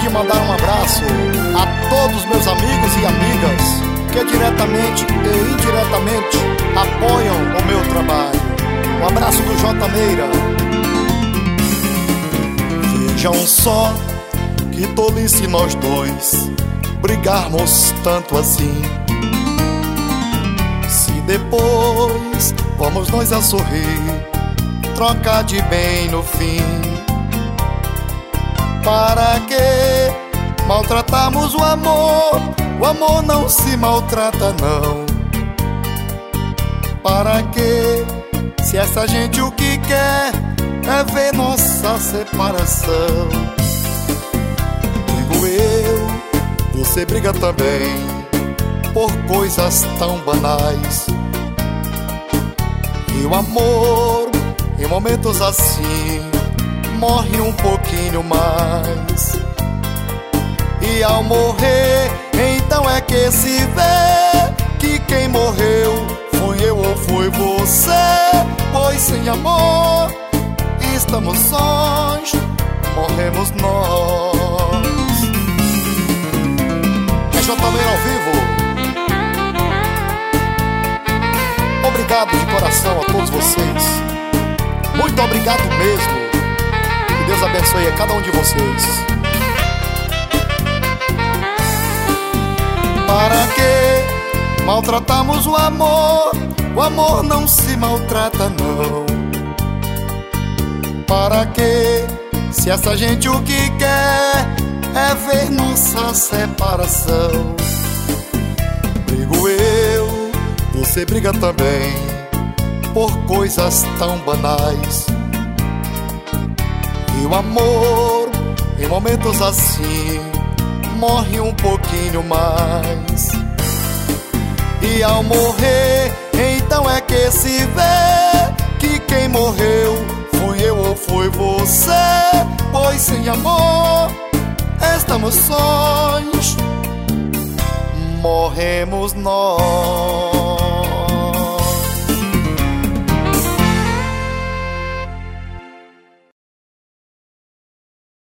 de mandar um abraço a todos meus amigos e amigas que diretamente e indiretamente apoiam o meu trabalho. Um abraço do J. Meira. Vejam só que tolice nós dois brigarmos tanto assim. Se depois vamos nós a sorrir, trocar de bem no fim. Para que maltratarmos o amor? O amor não se maltrata não. Para que, se essa gente o que quer é ver nossa separação? Digo eu, você briga também por coisas tão banais. E o amor, em momentos assim, morre um pouquinho mais. E ao morrer, então é que se vê que quem morreu foi eu ou foi você. Pois sem amor estamos sós, morremos nós. É J. Meira ao vivo. Obrigado de coração a todos vocês. Muito obrigado mesmo. Que Deus abençoe a cada um de vocês. Para que maltratamos o amor? O amor não se maltrata não. Para que, se essa gente o que quer é ver nossa separação? Brigo eu, você briga também por coisas tão banais. E o amor, em momentos assim, morre um pouquinho mais. E ao morrer, então é que se vê que quem morreu foi eu ou foi você. Pois sem amor estamos sós, morremos nós.